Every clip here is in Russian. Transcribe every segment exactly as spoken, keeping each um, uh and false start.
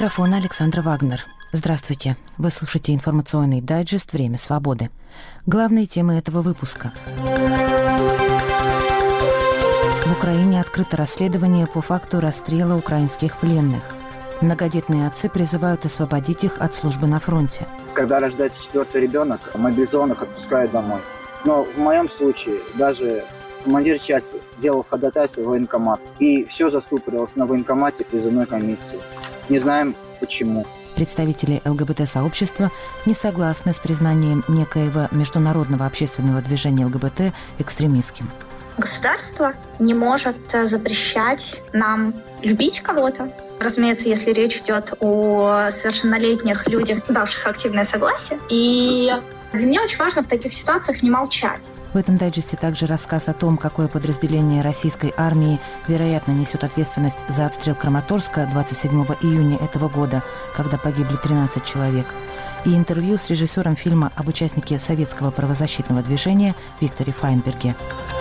микрофона Александра Вагнер. Здравствуйте. Вы слушаете информационный дайджест «Время свободы». Главные темы этого выпуска. В Украине открыто расследование по факту расстрела украинских пленных. Многодетные отцы призывают освободить их от службы на фронте. Когда рождается четвертый ребенок, мобилизованных отпускают домой. Но в моем случае даже командир части делал ходатайство в военкомат. И все застопорилось на военкомате призывной комиссии. Не знаем почему. Представители ЛГБТ-сообщества не согласны с признанием некоего международного общественного движения ЛГБТ экстремистским. Государство не может запрещать нам любить кого-то. Разумеется, если речь идет о совершеннолетних людях, давших активное согласие. И для меня очень важно в таких ситуациях не молчать. В этом дайджесте также рассказ о том, какое подразделение российской армии, вероятно, несет ответственность за обстрел Краматорска двадцать седьмого июня этого года, когда погибли тринадцать человек, и интервью с режиссером фильма об участнике советского правозащитного движения Викторе Файнберге.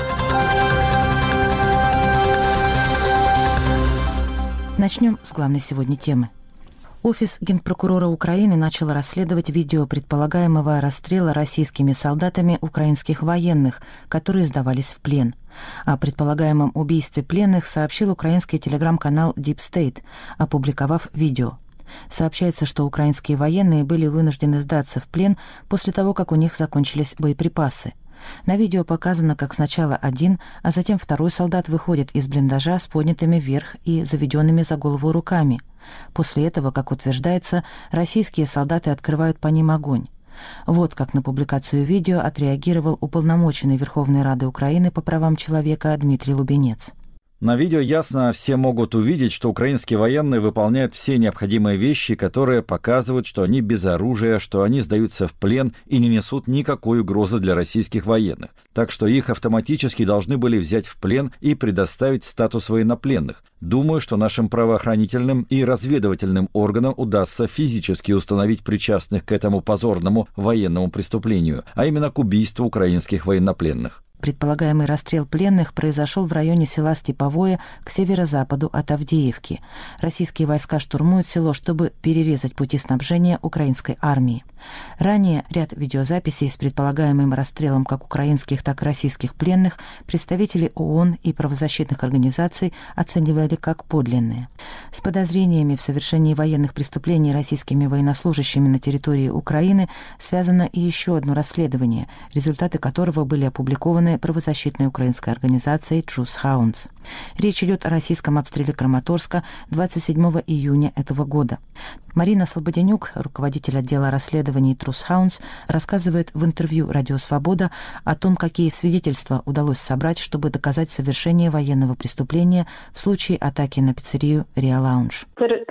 Начнем с главной сегодня темы. Офис Генпрокурора Украины начал расследовать видео предполагаемого расстрела российскими солдатами украинских военных, которые сдавались в плен. О предполагаемом убийстве пленных сообщил украинский телеграм-канал Deep State, опубликовав видео. Сообщается, что украинские военные были вынуждены сдаться в плен после того, как у них закончились боеприпасы. На видео показано, как сначала один, а затем второй солдат выходит из блиндажа с поднятыми вверх и заведенными за голову руками. После этого, как утверждается, российские солдаты открывают по ним огонь. Вот как на публикацию видео отреагировал уполномоченный Верховной Рады Украины по правам человека Дмитрий Лубенец. На видео ясно все могут увидеть, что украинские военные выполняют все необходимые вещи, которые показывают, что они без оружия, что они сдаются в плен и не несут никакой угрозы для российских военных. Так что их автоматически должны были взять в плен и предоставить статус военнопленных. Думаю, что нашим правоохранительным и разведывательным органам удастся физически установить причастных к этому позорному военному преступлению, а именно к убийству украинских военнопленных. Предполагаемый расстрел пленных произошел в районе села Степовое к северо-западу от Авдеевки. Российские войска штурмуют село, чтобы перерезать пути снабжения украинской армии. Ранее ряд видеозаписей с предполагаемым расстрелом как украинских, так и российских пленных представители ООН и правозащитных организаций оценивали как подлинные. С подозрениями в совершении военных преступлений российскими военнослужащими на территории Украины связано и еще одно расследование, результаты которого были опубликованы правозащитной украинской организацией Truth Hounds. Речь идет о российском обстреле Краматорска двадцать седьмого июня этого года. Марина Слободенюк, руководитель отдела расследований Truth Hounds, рассказывает в интервью «Радио Свобода» о том, какие свидетельства удалось собрать, чтобы доказать совершение военного преступления в случае атаки на пиццерию «Риа Лаунж».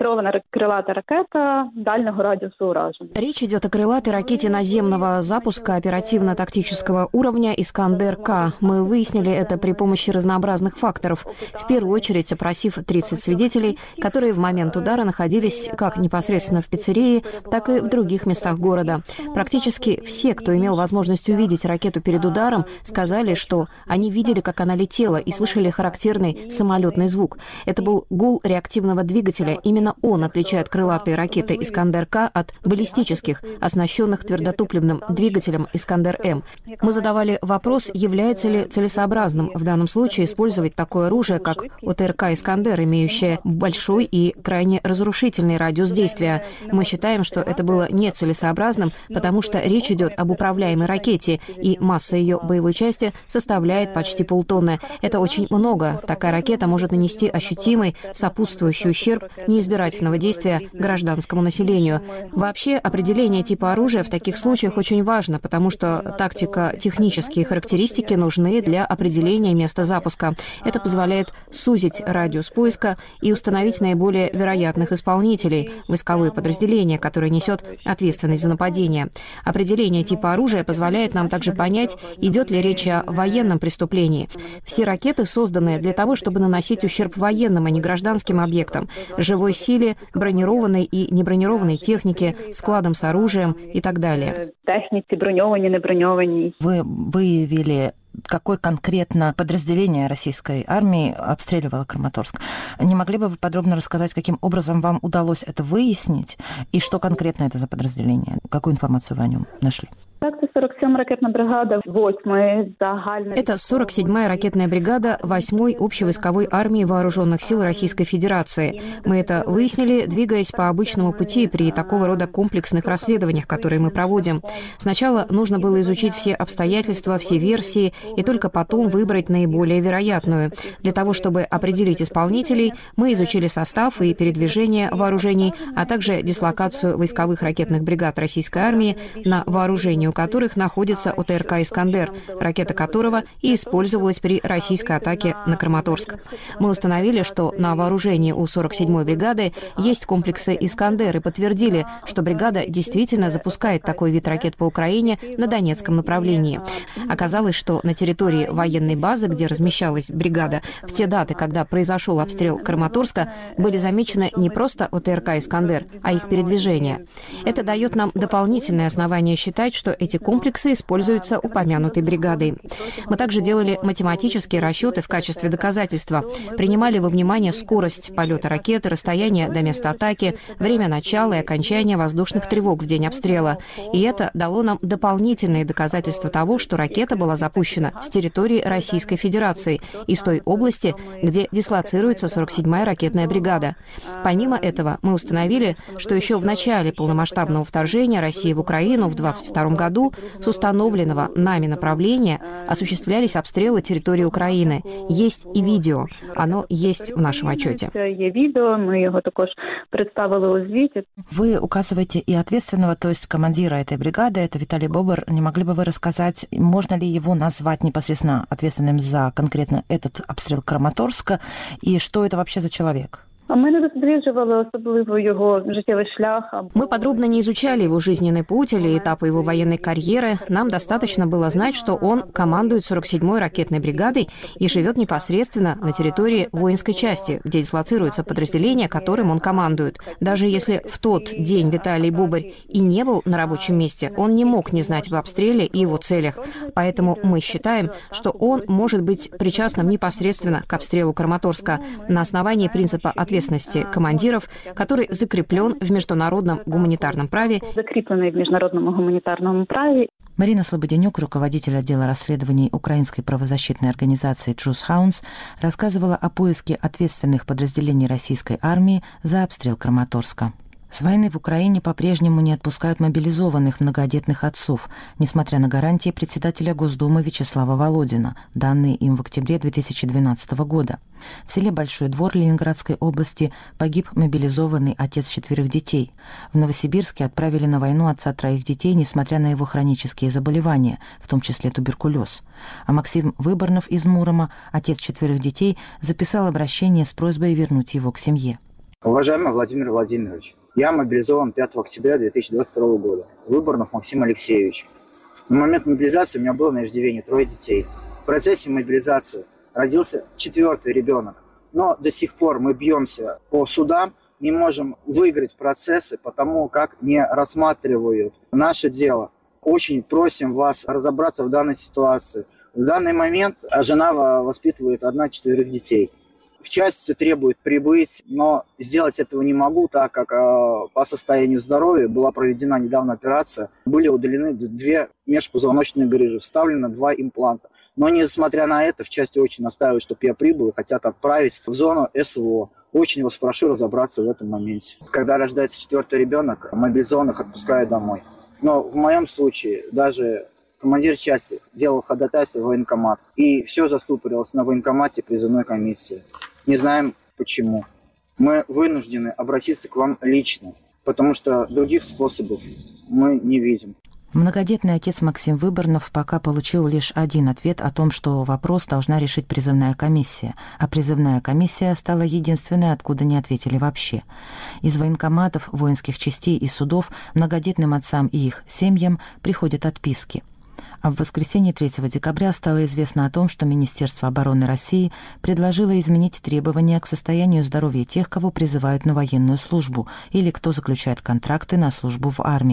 Речь идет о крылатой ракете наземного запуска оперативно-тактического уровня «Искандер-К». Мы выяснили это при помощи разнообразных факторов. В первую очередь опросив тридцать свидетелей, которые в момент удара находились как непосредственно в пиццерии, так и в других местах города. Практически все, кто имел возможность увидеть ракету перед ударом, сказали, что они видели, как она летела, и слышали характерный самолетный звук. Это был гул реактивного двигателя. Именно он отличает крылатые ракеты «Искандер-К» от баллистических, оснащенных твердотопливным двигателем «Искандер-М». Мы задавали вопрос, является ли целесообразным в данном случае использовать такое оружие, как ОТРК «Искандер», имеющее большой и крайне разрушительный радиус действия. Мы считаем, что это было нецелесообразным, потому что речь идет об управляемой ракете, и масса ее боевой части составляет почти полтонны. Это очень много. Такая ракета может нанести ощутимый сопутствующий ущерб неизбирательного действия гражданскому населению. Вообще, определение типа оружия в таких случаях очень важно, потому что тактико-технические характеристики нужны для определения места запуска. Это позволяет сузить радиус поиска и установить наиболее вероятных исполнителей, войсковые подразделения, которые несет ответственность за нападение. Определение типа оружия позволяет нам также понять, идет ли речь о военном преступлении. Все ракеты созданы для того, чтобы наносить ущерб военным, а не гражданским объектам, живой силе, бронированной и небронированной технике, складам с оружием и так далее. Вы выявили какое конкретно подразделение российской армии обстреливало Краматорск. Не могли бы вы подробно рассказать, каким образом вам удалось это выяснить, и что конкретно это за подразделение? Какую информацию вы о нем нашли? Это сорок седьмая ракетная бригада восьмой общевойсковой армии Вооруженных сил Российской Федерации. Мы это выяснили, двигаясь по обычному пути при такого рода комплексных расследованиях, которые мы проводим. Сначала нужно было изучить все обстоятельства, все версии, и только потом выбрать наиболее вероятную. Для того, чтобы определить исполнителей, мы изучили состав и передвижение вооружений, а также дислокацию войсковых ракетных бригад российской армии, на вооружении у которых находится ОТРК «Искандер», ракета которого и использовалась при российской атаке на Краматорск. Мы установили, что на вооружении у сорок седьмой бригады есть комплексы «Искандер» и подтвердили, что бригада действительно запускает такой вид ракет по Украине на Донецком направлении. Оказалось, что на территории военной базы, где размещалась бригада, в те даты, когда произошел обстрел Краматорска, были замечены не просто ОТРК «Искандер», а их передвижение. Это дает нам дополнительное основание считать, что эти комплексы используются упомянутой бригадой. Мы также делали математические расчеты в качестве доказательства, принимали во внимание скорость полета ракеты, расстояние до места атаки, время начала и окончания воздушных тревог в день обстрела. И это дало нам дополнительные доказательства того, что ракета была запущена с территории Российской Федерации, из той области, где дислоцируется сорок седьмая ракетная бригада. Помимо этого, мы установили, что еще в начале полномасштабного вторжения России в Украину в двадцать втором году с установленного нами направления осуществлялись обстрелы территории Украины. Есть и видео. Оно есть в нашем отчете. Вы указываете и ответственного, то есть командира этой бригады, это Виталий Бобр. Не могли бы вы рассказать, можно ли его назвать непосредственно ответственным за конкретно этот обстрел Краматорска, и что это вообще за человек? Мы подробно не изучали его жизненный путь или этапы его военной карьеры. Нам достаточно было знать, что он командует сорок седьмой ракетной бригадой и живет непосредственно на территории воинской части, где дислоцируется подразделение, которым он командует. Даже если в тот день Виталий Бобрь и не был на рабочем месте, он не мог не знать об обстреле и его целях. Поэтому мы считаем, что он может быть причастным непосредственно к обстрелу Краматорска на основании принципа ответственности командиров, который закреплен в международном гуманитарном праве. Закрепленный в международном гуманитарном праве. Марина Слободенюк, руководитель отдела расследований украинской правозащитной организации Truth Hounds, рассказывала о поиске ответственных подразделений российской армии за обстрел Краматорска. С войны в Украине по-прежнему не отпускают мобилизованных многодетных отцов, несмотря на гарантии председателя Госдумы Вячеслава Володина, данные им в октябре две тысячи двенадцатого года. В селе Большой Двор Ленинградской области погиб мобилизованный отец четверых детей. В Новосибирске отправили на войну отца троих детей, несмотря на его хронические заболевания, в том числе туберкулез. А Максим Выборнов из Мурома, отец четверых детей, записал обращение с просьбой вернуть его к семье. Уважаемый Владимир Владимирович, я мобилизован пятого октября две тысячи двадцать второго года. Выборнов Максим Алексеевич. На момент мобилизации у меня было на иждивении трое детей. В процессе мобилизации родился четвертый ребенок. Но до сих пор мы бьемся по судам, не можем выиграть процессы, потому как не рассматривают наше дело. Очень просим вас разобраться в данной ситуации. В данный момент жена воспитывает одна четверых детей. В части требует прибыть, но сделать этого не могу, так как э, по состоянию здоровья была проведена недавно операция. Были удалены две межпозвоночные грыжи, вставлено два импланта. Но несмотря на это, в части очень настаивают, чтобы я прибыл и хотят отправить в зону СВО. Очень вас прошу разобраться в этом моменте. Когда рождается четвертый ребенок, мобилизованных отпускают домой. Но в моем случае даже командир части делал ходатайство в военкомат. И все застопорилось на военкомате призывной комиссии. Не знаем почему. Мы вынуждены обратиться к вам лично, потому что других способов мы не видим. Многодетный отец Максим Выборнов пока получил лишь один ответ о том, что вопрос должна решить призывная комиссия, а призывная комиссия стала единственной, откуда не ответили вообще. Из военкоматов, воинских частей и судов многодетным отцам и их семьям приходят отписки. А в воскресенье третьего декабря стало известно о том, что Министерство обороны России предложило изменить требования к состоянию здоровья тех, кого призывают на военную службу или кто заключает контракты на службу в армии.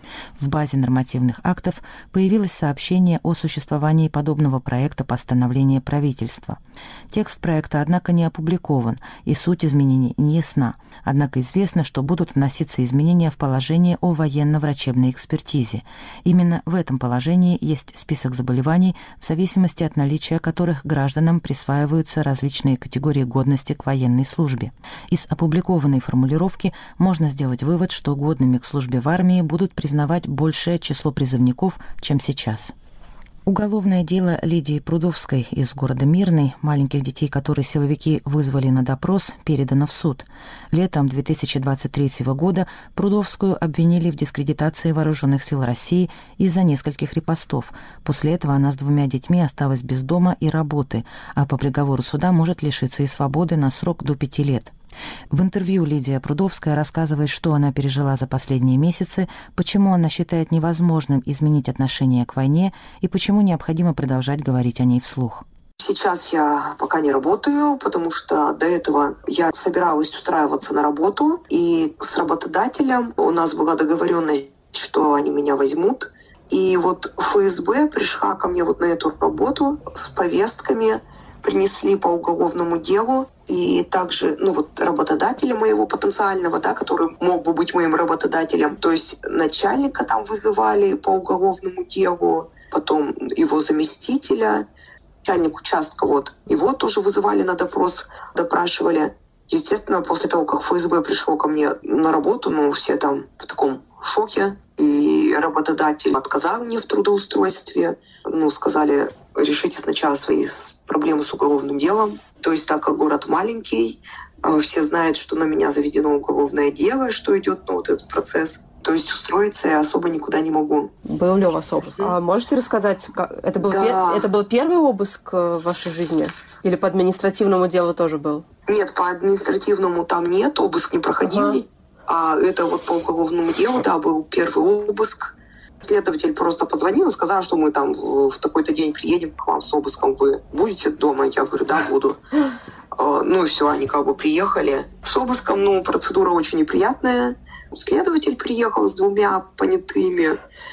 В базе нормативных актов появилось сообщение о существовании подобного проекта постановления правительства. Текст проекта, однако, не опубликован, и суть изменений не ясна. Однако известно, что будут вноситься изменения в положение о военно-врачебной экспертизе. Именно в этом положении есть список заболеваний, в зависимости от наличия которых гражданам присваиваются различные категории годности к военной службе. Из опубликованной формулировки можно сделать вывод, что годными к службе в армии будут признавать большее число призывников, чем сейчас. Уголовное дело Лидии Прудовской из города Мирный, маленьких детей которой силовики вызвали на допрос, передано в суд. Летом две тысячи двадцать третьего года Прудовскую обвинили в дискредитации вооруженных сил России из-за нескольких репостов. После этого она с двумя детьми осталась без дома и работы, а по приговору суда может лишиться и свободы на срок до пяти лет. В интервью Лидия Прудовская рассказывает, что она пережила за последние месяцы, почему она считает невозможным изменить отношение к войне и почему необходимо продолжать говорить о ней вслух. Сейчас я пока не работаю, потому что до этого я собиралась устраиваться на работу, и с работодателем у нас была договоренность, что они меня возьмут. И вот ФСБ пришла ко мне вот на эту работу с повестками, принесли по уголовному делу. И также, ну вот, работодателя моего потенциального, да, который мог бы быть моим работодателем, то есть начальника там вызывали по уголовному делу, потом его заместителя, начальник участка, вот, его тоже вызывали на допрос, допрашивали. Естественно, после того, как ФСБ пришло ко мне на работу, ну, все там в таком шоке, и работодатель отказал мне в трудоустройстве, ну, сказали, решите сначала свои проблемы с уголовным делом. То есть, так как город маленький, все знают, что на меня заведено уголовное дело, что идет, ну, вот этот процесс. То есть устроиться я особо никуда не могу. Был ли у вас обыск? А можете рассказать, как... это, был да. пер... это был первый обыск в вашей жизни? Или по административному делу тоже был? Нет, по административному там нет, обыск не проходили. Ага. А это вот по уголовному делу, да, был первый обыск. Следователь просто позвонил и сказал, что мы там в такой-то день приедем к вам с обыском. Вы будете дома? Я говорю, да, буду. Ну и все, они как бы приехали с обыском. Ну, процедура очень неприятная. Следователь приехал с двумя понятыми.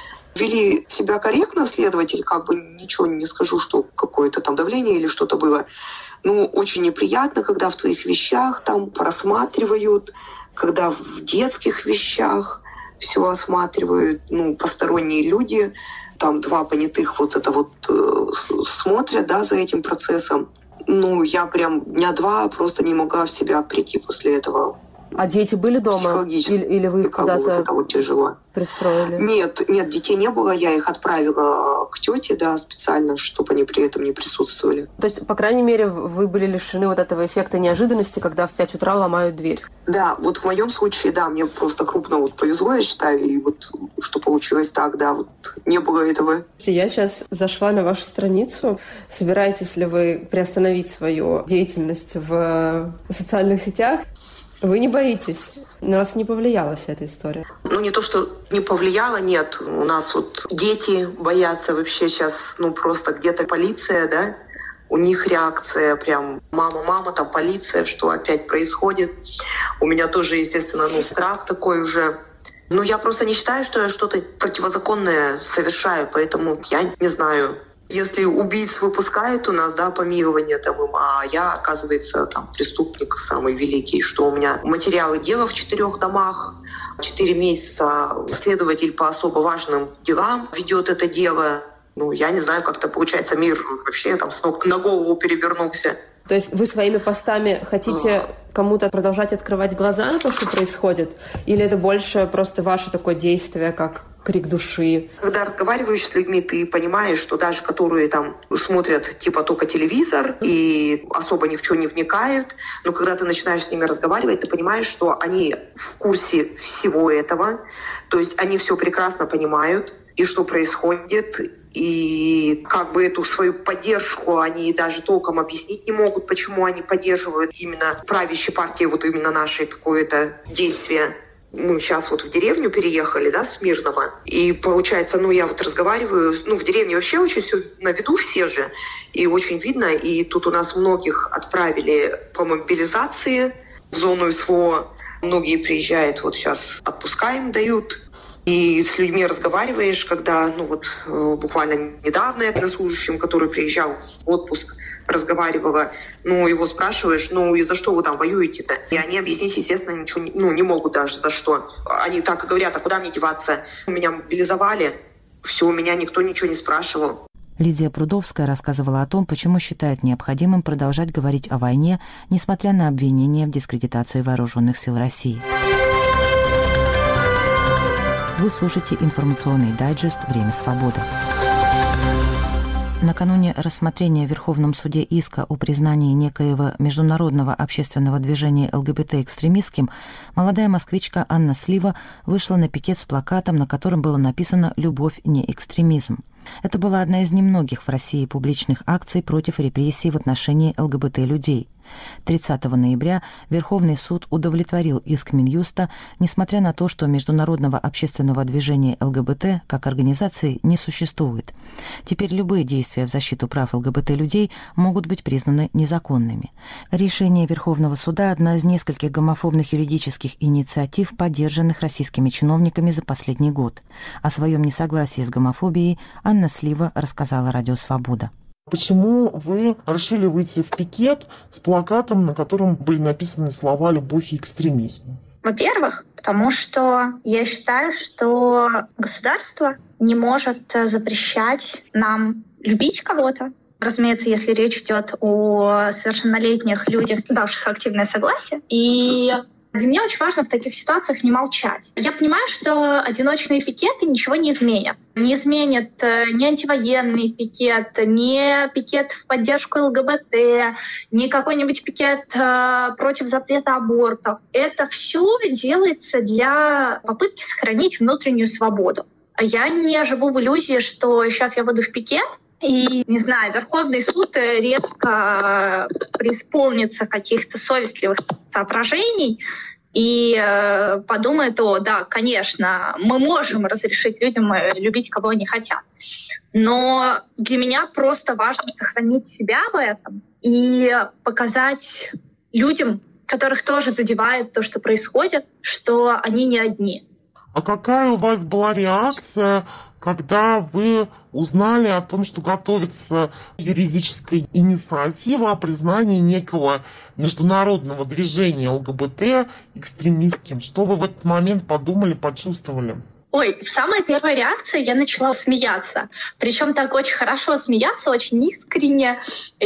Вели себя корректно, следователь, как бы ничего не скажу, что какое-то там давление или что-то было. Ну, очень неприятно, когда в твоих вещах там просматривают, когда в детских вещах все осматривают, ну, посторонние люди, там два понятых вот это вот э, смотрят, да, за этим процессом. Ну, я прям дня два просто не могла в себя прийти после этого. А дети были дома? Психологически. Или, или вы куда-то вот, вот тяжело. пристроили? Нет, нет, детей не было. Я их отправила к тете, да, специально, чтобы они при этом не присутствовали. То есть, по крайней мере, вы были лишены вот этого эффекта неожиданности, когда в пять утра ломают дверь? Да, вот в моем случае, да, мне просто крупно вот повезло, я считаю, и вот что получилось так, да, вот не было этого. Я сейчас зашла на вашу страницу. Собираетесь ли вы приостановить свою деятельность в социальных сетях? Вы не боитесь? На вас не повлияла вся эта история? Ну, не то, что не повлияло, нет. У нас вот дети боятся вообще сейчас, ну, просто где-то полиция, да, у них реакция прям «мама, мама, там полиция, что опять происходит?» У меня тоже, естественно, ну, страх такой уже. Ну, я просто не считаю, что я что-то противозаконное совершаю, поэтому я не знаю. Если убийц выпускают у нас, да, помилование там им, а я, оказывается, там преступник самый великий, что у меня материалы дела в четырех домах, четыре месяца следователь по особо важным делам ведет это дело. Ну, я не знаю, как-то получается, мир вообще там с ног на голову перевернулся. То есть вы своими постами хотите кому-то продолжать открывать глаза на то, что происходит? Или это больше просто ваше такое действие, как крик души? Когда разговариваешь с людьми, ты понимаешь, что даже которые там смотрят типа только телевизор и особо ни в чем не вникают, но когда ты начинаешь с ними разговаривать, ты понимаешь, что они в курсе всего этого, то есть они все прекрасно понимают, и что происходит, и как бы эту свою поддержку они даже толком объяснить не могут, почему они поддерживают именно правящей партии, вот именно наше такое-то действие. Мы сейчас вот в деревню переехали, да, с Мирного, и получается, ну, я вот разговариваю, ну, в деревне вообще очень все на виду все же, и очень видно, и тут у нас многих отправили по мобилизации в зону СВО, многие приезжают, вот сейчас отпуска им дают, И с людьми разговариваешь, когда, ну вот, буквально недавно я с служащим, который приезжал в отпуск, разговаривала, ну, его спрашиваешь, ну, и за что вы там воюете-то? И они объяснить, естественно, ничего не, ну, не могут даже за что. Они так и говорят, а куда мне деваться? Меня мобилизовали, все, у меня никто ничего не спрашивал. Лидия Прудовская рассказывала о том, почему считает необходимым продолжать говорить о войне, несмотря на обвинения в дискредитации вооруженных сил России. Вы слушаете информационный дайджест «Время свободы». Накануне рассмотрения в Верховном суде иска о признании некоего международного общественного движения ЛГБТ экстремистским, молодая москвичка Анна Слива вышла на пикет с плакатом, на котором было написано «Любовь не экстремизм». Это была одна из немногих в России публичных акций против репрессий в отношении ЛГБТ-людей. тридцатого ноября Верховный суд удовлетворил иск Минюста, несмотря на то, что международного общественного движения ЛГБТ как организации не существует. Теперь любые действия в защиту прав ЛГБТ-людей могут быть признаны незаконными. Решение Верховного суда – одна из нескольких гомофобных юридических инициатив, поддержанных российскими чиновниками за последний год. О своем несогласии с гомофобией Анна Слива рассказала Радио Свобода. Почему вы решили выйти в пикет с плакатом, на котором были написаны слова «любовь и экстремизм»? Во-первых, потому что я считаю, что государство не может запрещать нам любить кого-то. Разумеется, если речь идет о совершеннолетних людях, давших активное согласие. И для меня очень важно в таких ситуациях не молчать. Я понимаю, что одиночные пикеты ничего не изменят. Не изменит ни антивоенный пикет, ни пикет в поддержку ЛГБТ, ни какой-нибудь пикет против запрета абортов. Это все делается для попытки сохранить внутреннюю свободу. Я не живу в иллюзии, что сейчас я выйду в пикет, и, не знаю, Верховный суд резко преисполнится каких-то совестливых соображений и э, подумает, о, да, конечно, мы можем разрешить людям любить, кого они хотят. Но для меня просто важно сохранить себя в этом и показать людям, которых тоже задевает то, что происходит, что они не одни. А какая у вас была реакция, когда вы узнали о том, что готовится юридическая инициатива о признании некого международного движения ЛГБТ экстремистским? Что вы в этот момент подумали, почувствовали? Ой, самая первая реакция, я начала смеяться. Причем так очень хорошо смеяться, очень искренне.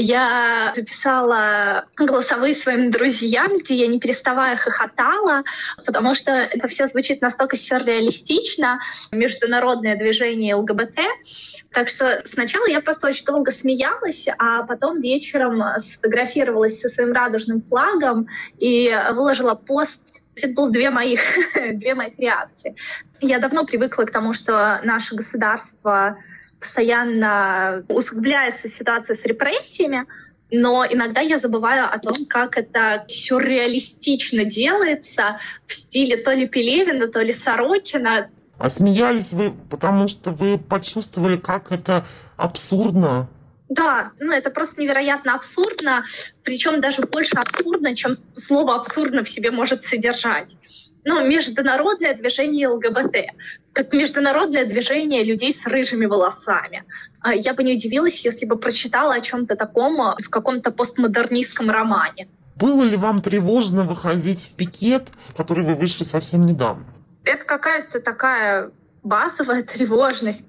Я записала голосовые своим друзьям, где я не переставая хохотала, потому что это все звучит настолько сюрреалистично. Международное движение ЛГБТ. Так что сначала я просто очень долго смеялась, а потом вечером сфотографировалась со своим радужным флагом и выложила пост. Это было две моих, две моих реакции. Я давно привыкла к тому, что наше государство постоянно усугубляется ситуация с репрессиями, но иногда я забываю о том, как это сюрреалистично делается в стиле то ли Пелевина, то ли Сорокина. А смеялись вы, потому что вы почувствовали, как это абсурдно? Да, ну это просто невероятно абсурдно, причем даже больше абсурдно, чем слово «абсурдно» в себе может содержать. Ну, международное движение ЛГБТ, как международное движение людей с рыжими волосами. Я бы не удивилась, если бы прочитала о чем-то таком в каком-то постмодернистском романе. Было ли вам тревожно выходить в пикет, в который вы вышли совсем недавно? Это какая-то такая базовая тревожность,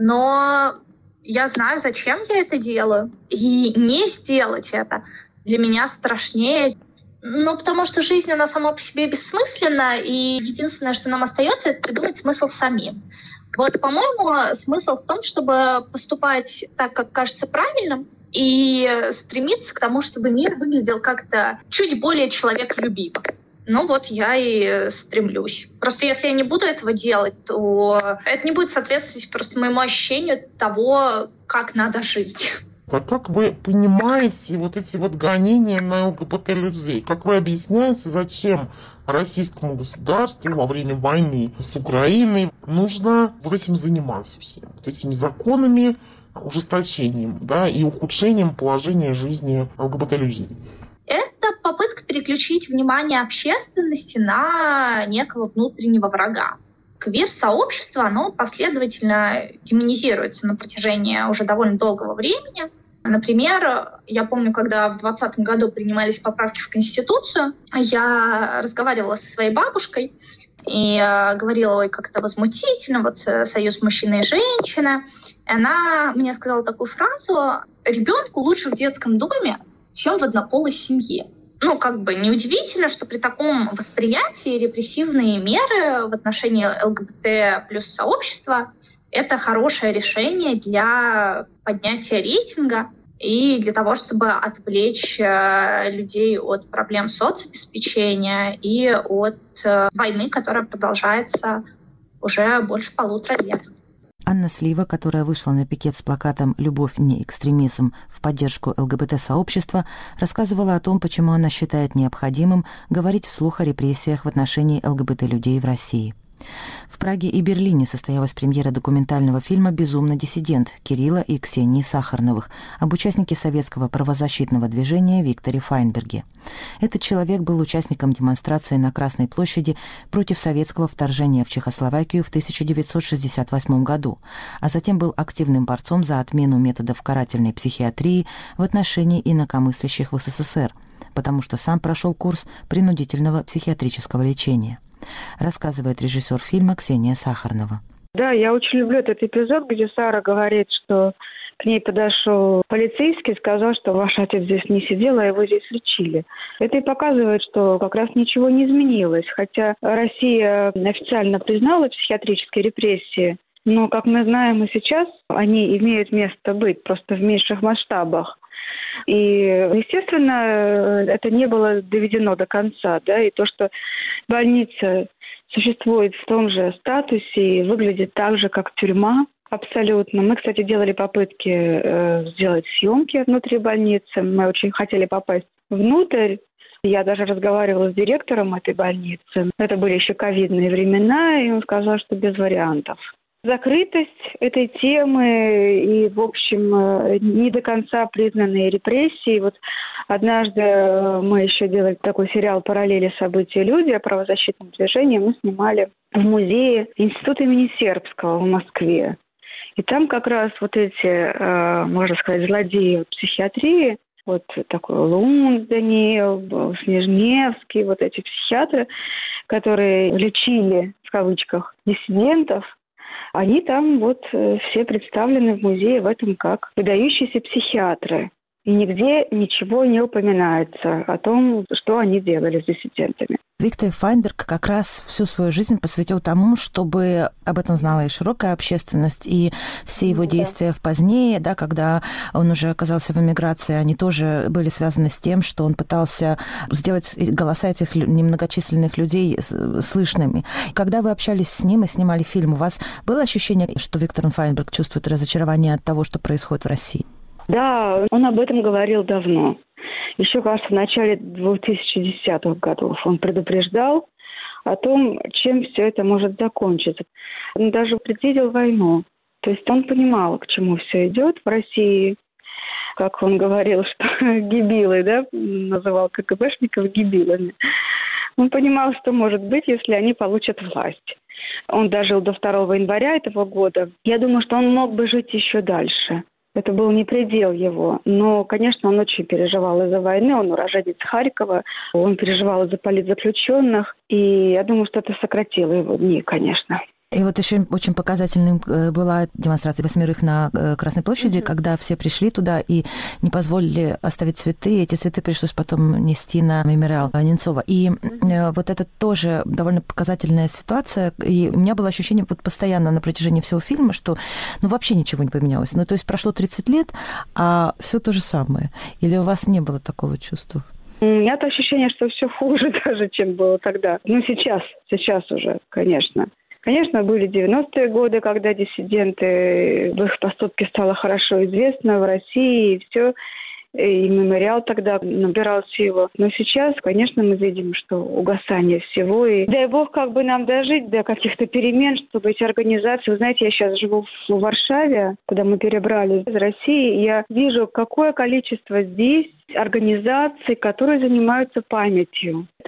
но я знаю, зачем я это делаю, и не сделать это для меня страшнее. Ну, потому что жизнь, она сама по себе бессмысленна, и единственное, что нам остается, это придумать смысл самим. Вот, по-моему, смысл в том, чтобы поступать так, как кажется правильным, и стремиться к тому, чтобы мир выглядел как-то чуть более человеколюбиво. Ну вот я и стремлюсь. Просто если я не буду этого делать, то это не будет соответствовать просто моему ощущению того, как надо жить. А как вы понимаете вот эти вот гонения на ЛГБТ-людей? Как вы объясняете, зачем российскому государству во время войны с Украиной нужно вот этим заниматься всем? Вот этими законами, ужесточением, да, и ухудшением положения жизни ЛГБТ-людей? Это попытка переключить внимание общественности на некого внутреннего врага. Квир-сообщество, оно последовательно демонизируется на протяжении уже довольно долгого времени. Например, я помню, когда в двадцатом году принимались поправки в Конституцию, я разговаривала со своей бабушкой и э, говорила, ой, как это возмутительно, вот э, союз мужчины и женщины. И она мне сказала такую фразу: ребенку лучше в детском доме, чем в однополой семье. Ну, как бы неудивительно, что при таком восприятии репрессивные меры в отношении ЛГБТ плюс сообщества — это хорошее решение для поднятия рейтинга и для того, чтобы отвлечь э, людей от проблем соцобеспечения и от э, войны, которая продолжается уже больше полутора лет. Анна Слива, которая вышла на пикет с плакатом «Любовь не экстремизм» в поддержку ЛГБТ-сообщества, рассказывала о том, почему она считает необходимым говорить вслух о репрессиях в отношении ЛГБТ-людей в России. В Праге и Берлине состоялась премьера документального фильма «Безумный диссидент» Кирилла и Ксении Сахарновых об участнике советского правозащитного движения Викторе Файнберге. Этот человек был участником демонстрации на Красной площади против советского вторжения в Чехословакию в тысяча девятьсот шестьдесят восьмом году, а затем был активным борцом за отмену методов карательной психиатрии в отношении инакомыслящих в СССР, потому что сам прошел курс принудительного психиатрического лечения. Рассказывает режиссер фильма Ксения Сахарнова. Да, я очень люблю этот эпизод, где Сара говорит, что к ней подошел полицейский и сказал, что ваш отец здесь не сидел, а его здесь лечили. Это и показывает, что как раз ничего не изменилось. Хотя Россия официально признала психиатрические репрессии, но, как мы знаем и сейчас, они имеют место быть, просто в меньших масштабах. И, естественно, это не было доведено до конца, да, и то, что больница существует в том же статусе и выглядит так же, как тюрьма, абсолютно. Мы, кстати, делали попытки э, сделать съемки внутри больницы, мы очень хотели попасть внутрь. Я даже разговаривала с директором этой больницы. Это были еще ковидные времена, и он сказал, что без вариантов. Закрытость этой темы и, в общем, не до конца признанные репрессии. Вот однажды мы еще делали такой сериал «Параллели события люди» о правозащитном движении. Мы снимали в музее Института имени Сербского в Москве. И там как раз вот эти, можно сказать, злодеи психиатрии, вот такой Лунд, Даниил, Снежневский, вот эти психиатры, которые лечили, в кавычках, диссидентов, они там вот все представлены в музее в этом как выдающиеся психиатры. И нигде ничего не упоминается о том, что они делали с диссидентами. Виктор Файнберг как раз всю свою жизнь посвятил тому, чтобы об этом знала и широкая общественность, и все его да. действия в позднее, да, когда он уже оказался в эмиграции, они тоже были связаны с тем, что он пытался сделать голоса этих немногочисленных людей слышными. Когда вы общались с ним и снимали фильм, у вас было ощущение, что Виктор Файнберг чувствует разочарование от того, что происходит в России? Да, он об этом говорил давно. Еще, кажется, в начале двухтысячных годов он предупреждал о том, чем все это может закончиться. Он даже предвидел войну. То есть он понимал, к чему все идет в России. Как он говорил, что гибилы, да, называл КГБшников гибилами. Он понимал, что может быть, если они получат власть. Он дожил до второго января этого года. Я думаю, что он мог бы жить еще дальше. Это был не предел его. Но, конечно, он очень переживал из-за войны. Он уроженец Харькова. Он переживал из-за политзаключенных. И я думаю, что это сократило его дни, конечно. И вот еще очень показательным была демонстрация восьмерых на Красной площади, mm-hmm. когда все пришли туда и не позволили оставить цветы. Эти цветы пришлось потом нести на мемориал Немцова. И mm-hmm. вот это тоже довольно показательная ситуация. И у меня было ощущение вот постоянно на протяжении всего фильма, что ну, вообще ничего не поменялось. Ну, то есть прошло тридцать лет, а все то же самое. Или у вас не было такого чувства? У меня то ощущение, что все хуже даже, чем было тогда. Ну, сейчас, сейчас уже, конечно. Конечно, были девяностые годы, когда диссиденты, в их поступке стало хорошо известно в России, и все, и мемориал тогда набирал силу. Но сейчас, конечно, мы видим, что угасание всего. И дай бог, как бы нам дожить до каких-то перемен, чтобы эти организации... Вы знаете, я сейчас живу в Варшаве, куда мы перебрались из России, и я вижу, какое количество здесь организаций, которые занимаются памятью. Это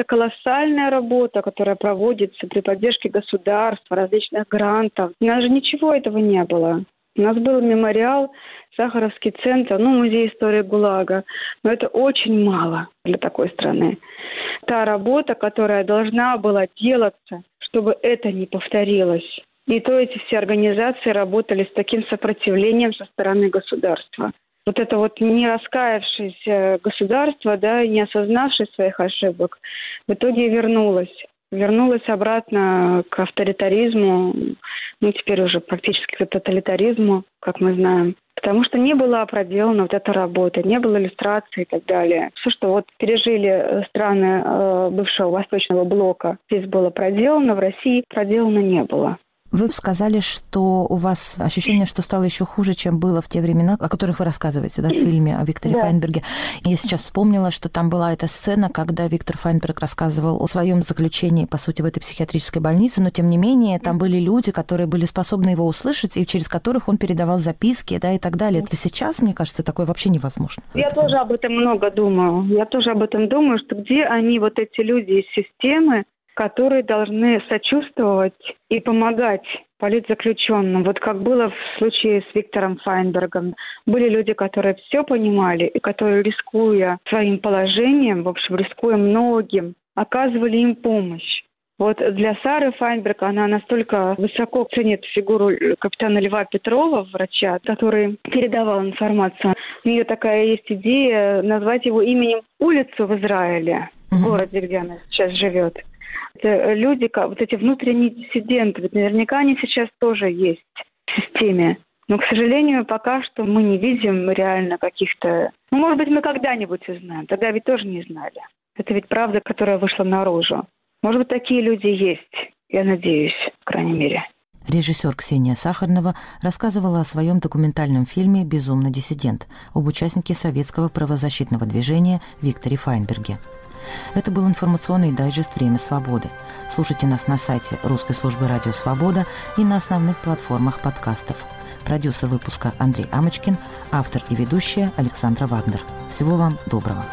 это колоссальная работа, которая проводится при поддержке государства, различных грантов. У нас же ничего этого не было. У нас был мемориал, Сахаровский центр, ну, музей истории ГУЛАГа. Но это очень мало для такой страны. Та работа, которая должна была делаться, чтобы это не повторилось. И то эти все организации работали с таким сопротивлением со стороны государства. Вот это вот не раскаявшееся государство, да, и не осознавшее своих ошибок, в итоге вернулось. Вернулось обратно к авторитаризму, ну, теперь уже практически к тоталитаризму, как мы знаем. Потому что не была проделана вот эта работа, не было иллюстраций и так далее. Все, что вот пережили страны э, бывшего Восточного блока, здесь было проделано, в России проделано не было. Вы сказали, что у вас ощущение, что стало еще хуже, чем было в те времена, о которых вы рассказываете, да, в фильме о Викторе да. Файнберге. Я сейчас вспомнила, что там была эта сцена, когда Виктор Файнберг рассказывал о своем заключении, по сути, в этой психиатрической больнице, но, тем не менее, там были люди, которые были способны его услышать, и через которых он передавал записки, да, и так далее. Это сейчас, мне кажется, такое вообще невозможно. Я это... тоже об этом много думаю. Я тоже об этом думаю, что где они, вот эти люди из системы, которые должны сочувствовать и помогать политзаключенным. Вот как было в случае с Виктором Файнбергом. Были люди, которые все понимали и которые, рискуя своим положением, в общем, рискуя многим, оказывали им помощь. Вот для Сары Файнберг, она настолько высоко ценит фигуру капитана Льва Петрова, врача, который передавал информацию. У нее такая есть идея назвать его именем улицу в Израиле, mm-hmm. в городе, где она сейчас живет. Это люди, вот эти внутренние диссиденты, ведь наверняка они сейчас тоже есть в системе. Но, к сожалению, пока что мы не видим реально каких-то... Ну, может быть, мы когда-нибудь узнаем. Тогда ведь тоже не знали. Это ведь правда, которая вышла наружу. Может быть, такие люди есть. Я надеюсь, по крайней мере. Режиссер Ксения Сахарнова рассказывала о своем документальном фильме «Безумный диссидент» об участнике советского правозащитного движения Викторе Файнберге. Это был информационный дайджест «Время свободы». Слушайте нас на сайте Русской службы радио «Свобода» и на основных платформах подкастов. Продюсер выпуска Андрей Амочкин, автор и ведущая Александра Вагнер. Всего вам доброго.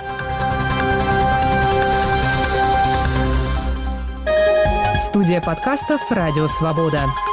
Студия подкастов «Радио Свобода».